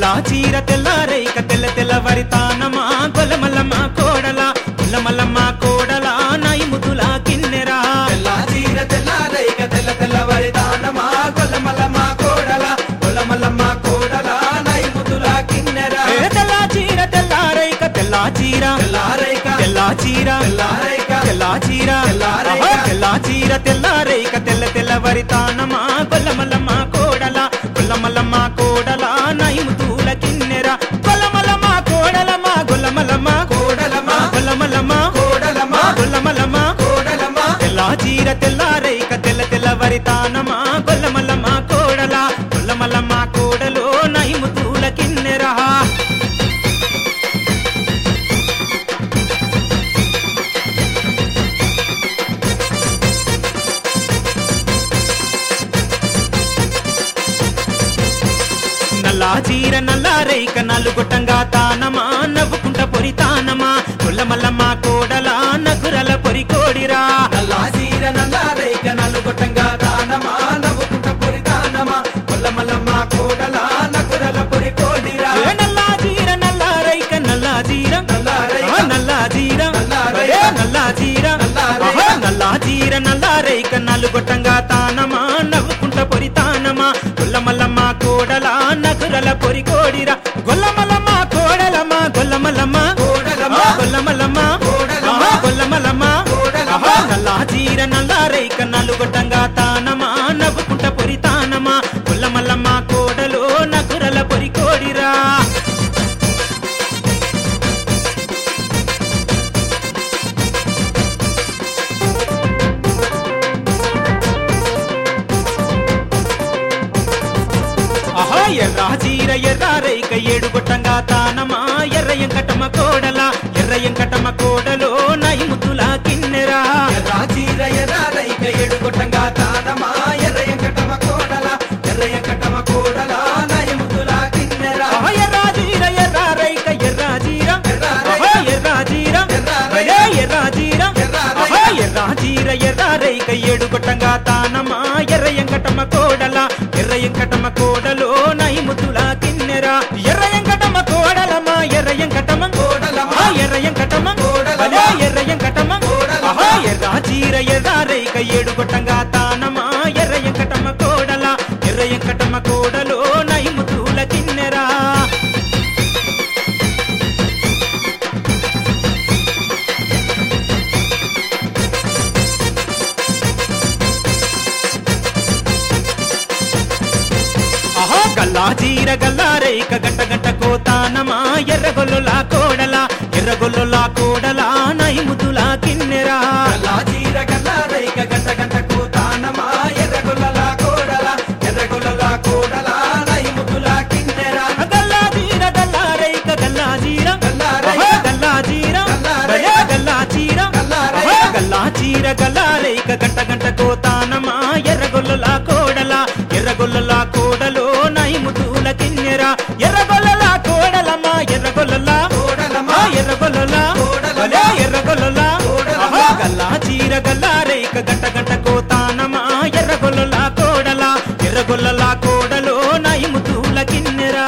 నల్లా చీర తెల్లారైక తెల్ల తెల్లవరితానమా గొల్లమల్లమ్మ కోడల గొల్లమల్లమ్మ కోడల నైముతుల కిన్నెరా తెల్లా చీర తెల్లారైక తెల్ల తెల్లవరితానమా గొల్లమల్లమ్మ కోడల గొల్లమల్లమ్మ కోడల నైముతుల కిన్నెరా తెల్లా చీర తెల్లారైక తెల్లా చీర తెల్లారైక తెల్లా చీర తెల్లారైక తెల్లా చీర తెల్లారైక తెల్లా చీర తెల్లారైక తెల్ల తెల్లవరితానమా గొల్లమల్లమ్మ కోడల గొల్లమల్లమ్మ కోడల నైముతుల కిన్నెరా గొల్లమల్లమ్మ కోడలమ్మ గొల్లమల్లమ్మ కోడలమ్మ గొల్లమల్లమ్మ కోడలమ్మ గొల్లమల్లమ్మ కోడలమ్మ తెల్లా చీర తెల్లారైక తెల్ల తెల్లవరితానమా గొల్లమల్లమ్మ కోడల గొల్లమల్లమ్మ కోడలో నైముతుల కిన్నెరా నల్లా చీర నల్లారైక నలుగొట్టంగా తానమా నవ్వుకుంట పొరితానమా గొల్లమల్లమ్మ కోడల నగురల పొరి కోడిరా నల్లా చీర నల్లారైక నలుగొట్టంగా తానమా నవ్వుకుంట పొరితానమా గొల్లమల్లమ్మ కోడల నగురల పొరి కోడిరా నల్లా చీర నల్లారైక నల్లా చీర నల్లారైక నల్లా చీర నల్లారైక నల్లా చీర నల్లారైక నల్లా చీర నల్లారైక నలుగొట్టంగా తానమా నవ్వుకుంట పొరితానమా గొల్లమల్లమ్మ కోడల నగురల పొరి కోడిరా గొల్లమల్లమ్మ కోడలమ్మ గొల్లమల్లమ్మ కోడలమ్మ గొల్లమల్లమ్మ కోడలమ్మ గొల్లమల్లమ్మ కోడలమ్మ నల్లా చీర నల్లారైక నలుగొట్టంగా తానమా నవ్వుకుంట పొరితానమా గొల్లమల్లమ్మ కోడలో నగురల పొరి కోడిరా ఎర్రా చీర ఎర్రారైక ఏడుగొట్టంగా తానమా ఎర్రయంకటమ్మ కోడల ఎర్రయంకటమ్మ కోడలో నైముతుల కిన్నెరా ఎర్రా చీర ఎర్రారైక ఏడుగొట్టంగా తానమా ఎర్రయంకటమ్మ కోడల ఎర్రయంకటమ్మ కోడల నయముతుల కిన్నెరా ఎర్రా చీర ఎర్రారైక ఎర్రా చీర ఎర్రా చీర ఎర్రా చీర ఎర్రా చీర ఎర్రారైక ఏడుగొట్టంగా తానమా ఎర్రయంకటమ్మ కోడల ఎర్రయంకటమ్మ కోడలో నైముతుల కిన్నెరా ఎర్రయంకటమ్మ కోడలమ్మ ఎర్రయంకటమ్మ కోడలమ్మ ఎర్రయంకటమ్మ కోడలమ్మ ఎర్రయంకటమ్మ కోడలమ్మ ఎర్రా చీర ఎర్రారైక ఏడుగొట్టంగా తానమా ఎర్రయంకటమ్మ కోడల ఎర్రయంకటమ్మ కోడలో నైముతుల కిన్నెరా గల్లా చీర గల్లారైక గంట గంట కోతానమా ఎర్రగొల్లుల కోడల ఎర్రగొల్లుల కోడల నైముతుల కిన్నెరా గల్లా చీర గల్లారైక గంట గంట కోతానమా ఎర్రగొల్లల కోడల ఎర్రగొల్లల కోడల నైముతుల కిన్నెరా గల్లా చీర గల్లారైక గల్లా చీర గల్లారైక గల్లా చీర గల్లా చీర గల్లా చీర గల్లారైక గంట గంట కోతానమా ఎర్రగొల్లుల కోడల ఎర్రగొల్లుల కోడలో నైముతుల కిన్నెరా ఎర్రగొల్లల కోడలమ్మ ఎర్రగొల్లల కోడలమ్మ ఎర్రగొల్లల కోడలమ్మ ఎర్రగొల్లల కోడలమ్మ గల్లా చీర గల్లారైక గంట గంట కోతానమా ఎర్రగొల్లల కోడల ఎర్రగొల్లల కోడలో నైముతుల కిన్నెరా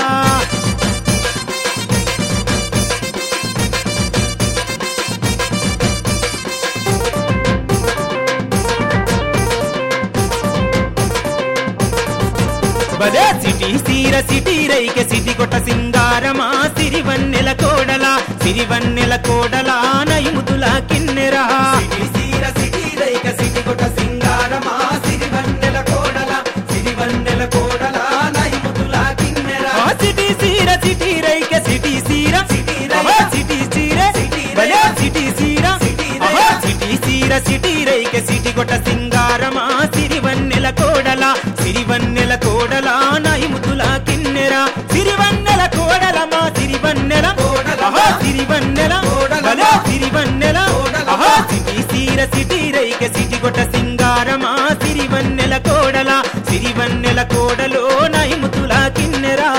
బలే సిటీ సీర సిటీ రైకె సిటీ కొట్ట సింగారమా సిరివన్నెల కోడల సిరివన్నెల కోడల నైముతుల కిన్నెరా సిటీ సీర సిటీ రైక సిటీ కొట్ట సింగారమా సిరివన్నెల కోడల సిరివన్నెల కోడల నైముతుల కిన్నెరా సిటీ సీర సిటీ రైకె సిటీ సీర సిటీ రైక సిటీ సీర సిటీ బలే రైక సిటీ సీర సిటీ రైక సిటీ సీర సిటీ రైకె సిటీ కొట్ట సింగారమా సిరివన్నెల కోడల సిరివన్నెల కోడల నైముతుల కిన్నెరా సిరివన్నెల కోడలమా సిరివన్నెల కోడలమ్మ సిరివన్నెల కోడలమ్మ సిరివన్నెల కోడలమ్మ సిటీ సీర సిటీ రైకె సిటీ కొట్ట సింగారమా సిరివన్నెల కోడల సిరివన్నెల కోడలో నైముతుల కిన్నెరా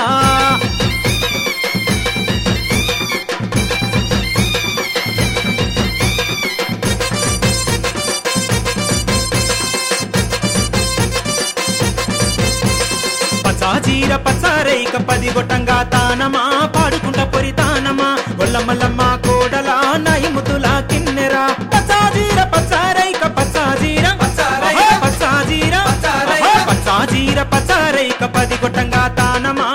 చీర పచ్చ పచారైక 10 గొట్టంగా తానమా పాడుకుంట పొరితానమా గొల్లమల్లమ్మ కోడలా నైముతుల కిన్నెరా పచాజీర పచారైక పచాజీర పచాజీర పచారైక 10 గొట్టంగా తానమా